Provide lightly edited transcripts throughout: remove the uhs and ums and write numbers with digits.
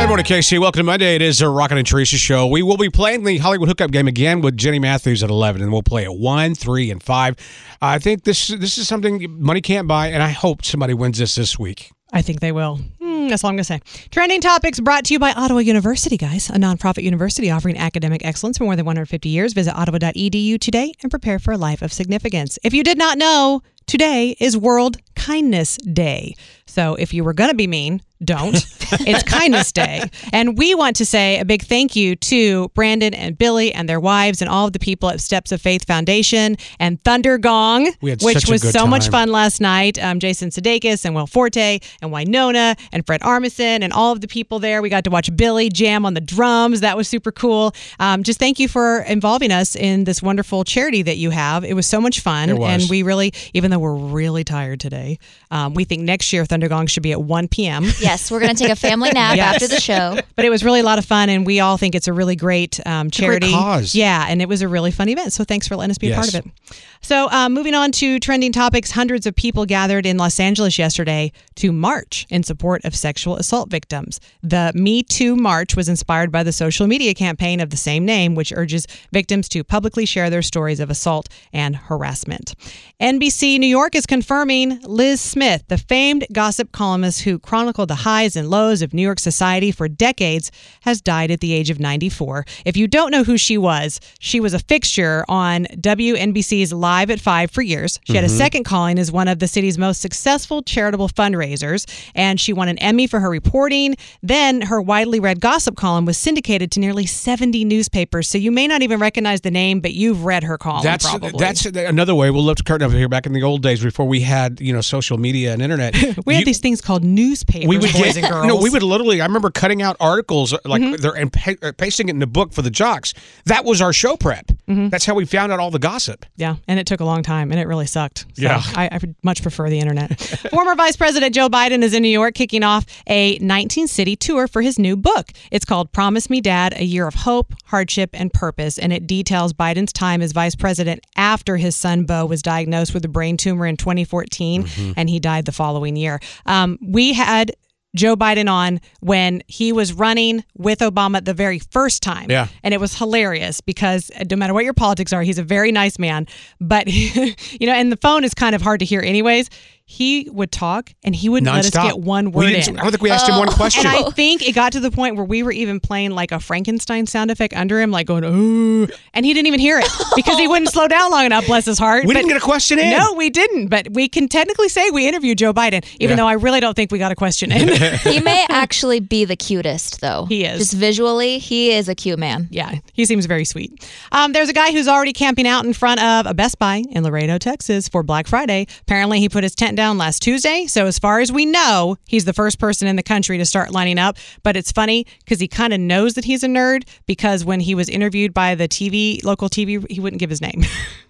morning, Casey. Welcome to Monday. It is a Rockin' and Teresa show. We will be playing the Hollywood Hookup game again with Jenny Matthews at 11, and we'll play at 1, 3, and 5. I think this is something money can't buy, and I hope somebody wins this week. I think they will. That's all I'm going to say. Trending Topics brought to you by Ottawa University, guys, a nonprofit university offering academic excellence for more than 150 years. Visit ottawa.edu today and prepare for a life of significance. If you did not know, today is World Kindness Day. So if you were going to be mean, don't. It's Kindness Day. And we want to say a big thank you to Brandon and Billy and their wives and all of the people at Steps of Faith Foundation and Thunder Gong, which was so much fun last night. Jason Sudeikis and Will Forte and Winona and Fred Armisen and all of the people there. We got to watch Billy jam on the drums. That was super cool. Just thank you for involving us in this wonderful charity that you have. It was so much fun. It was. And we really, even though we're really tired today, we think next year Thunder Gong should be at 1 p.m. Yes, we're going to take a family nap after the show. But it was really a lot of fun, and we all think it's a really great charity. It's a great cause. Yeah, and it was a really fun event, so thanks for letting us be a part of it. So moving on to Trending Topics, hundreds of people gathered in Los Angeles yesterday to march in support of sexual assault victims. The Me Too March was inspired by the social media campaign of the same name, which urges victims to publicly share their stories of assault and harassment. NBC New York is confirming Liz Smith, the famed gossip columnist who chronicled the highs and lows of New York society for decades, has died at the age of 94. If you don't know who she was a fixture on WNBC's Live at 5 for years. She had a second calling as one of the city's most successful charitable fundraisers, and she won an Emmy for her reporting. Then her widely read gossip column was syndicated to nearly 70 newspapers, so you may not even recognize the name, but you've read her column probably. That's another way. We'll lift the curtain over here. Back in the old days before we had, social media and internet. We had these things called newspapers, boys and girls. No, we would literally, I remember cutting out articles and pasting it in a book for the jocks. That was our show prep. That's how we found out all the gossip. Yeah, and it took a long time, and it really sucked. So yeah. I much prefer the internet. Former Vice President Joe Biden is in New York kicking off a 19-city tour for his new book. It's called Promise Me, Dad, A Year of Hope, Hardship, and Purpose, and it details Biden's time as vice president after his son, Beau, was diagnosed with a brain tumor in 2014, and he died the following year. We had Joe Biden on when he was running with Obama the very first time. Yeah. And it was hilarious because no matter what your politics are, he's a very nice man. But, and the phone is kind of hard to hear anyways. He would talk and he wouldn't let us get one word in. I don't think we asked him one question. And I think it got to the point where we were even playing like a Frankenstein sound effect under him, like going, ooh, and he didn't even hear it because he wouldn't slow down long enough, bless his heart. We didn't get a question in. No, we didn't. But we can technically say we interviewed Joe Biden, even though I really don't think we got a question in. He may actually be the cutest, though. He is. Just visually, he is a cute man. Yeah, he seems very sweet. There's a guy who's already camping out in front of a Best Buy in Laredo, Texas for Black Friday. Apparently, he put his tent down last Tuesday. So as far as we know, he's the first person in the country to start lining up. But it's funny because he kind of knows that he's a nerd because when he was interviewed by the local TV, he wouldn't give his name.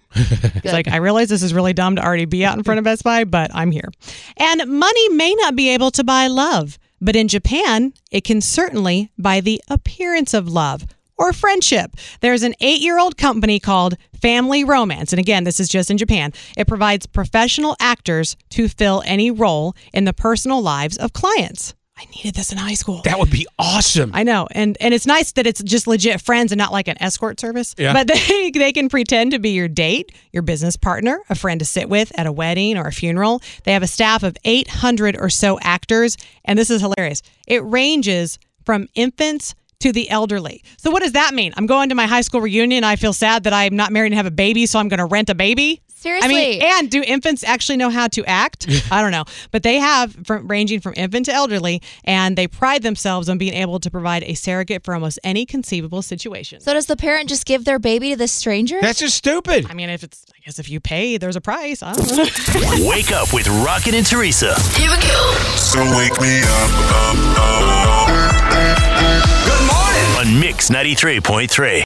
It's like, I realize this is really dumb to already be out in front of Best Buy, but I'm here. And money may not be able to buy love, but in Japan, it can certainly buy the appearance of love or friendship. There's an 8-year-old company called Family Romance. And again, this is just in Japan. It provides professional actors to fill any role in the personal lives of clients. I needed this in high school. That would be awesome. I know. And it's nice that it's just legit friends and not like an escort service. Yeah. But they can pretend to be your date, your business partner, a friend to sit with at a wedding or a funeral. They have a staff of 800 or so actors. And this is hilarious. It ranges from infants to the elderly. So what does that mean? I'm going to my high school reunion. I feel sad that I'm not married and have a baby, so I'm going to rent a baby. Seriously. And do infants actually know how to act? I don't know. But they have ranging from infant to elderly, and they pride themselves on being able to provide a surrogate for almost any conceivable situation. So does the parent just give their baby to this stranger? That's just stupid. I mean, I guess if you pay, there's a price. I don't know. Wake up with Rockin' and Teresa. Here we go. So wake me up. Good morning. On Mix 93.3.